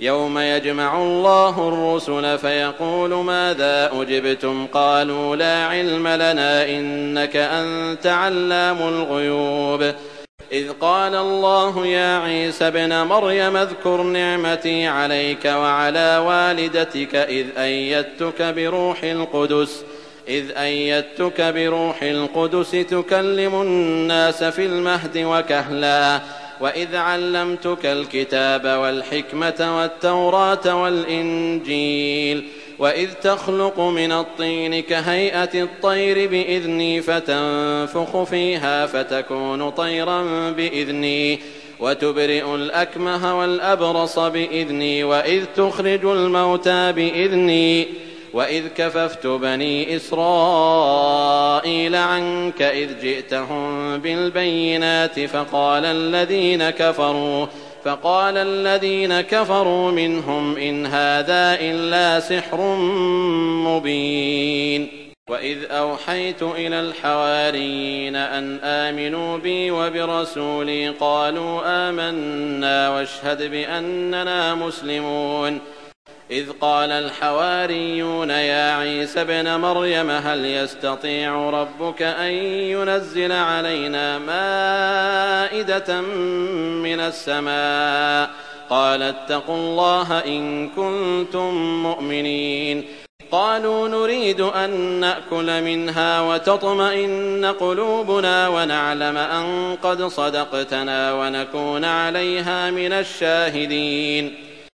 يوم يجمع الله الرسل فيقول ماذا أجبتم قالوا لا علم لنا إنك أنت علام الغيوب إذ قال الله يا عيسى ابن مريم اذكر نعمتي عليك وعلى والدتك إذ أيدتك بروح القدس تكلم الناس في المهد وكهلا وإذ علمتك الكتاب والحكمة والتوراة والإنجيل وإذ تخلق من الطين كهيئة الطير بإذني فتنفخ فيها فتكون طيرا بإذني وتبرئ الأكمه والأبرص بإذني وإذ تخرج الموتى بإذني وإذ كففت بني إسرائيل عنك إذ جئتهم بالبينات فقال الذين كفروا منهم إن هذا إلا سحر مبين وإذ أوحيت إلى الحواريين أن آمنوا بي وبرسولي قالوا آمنا واشهد بأننا مسلمون إذ قال الحواريون يا عيسى ابن مريم هل يستطيع ربك أن ينزل علينا مائدة من السماء قال اتقوا الله إن كنتم مؤمنين قالوا نريد أن نأكل منها وتطمئن قلوبنا ونعلم أن قد صدقتنا ونكون عليها من الشاهدين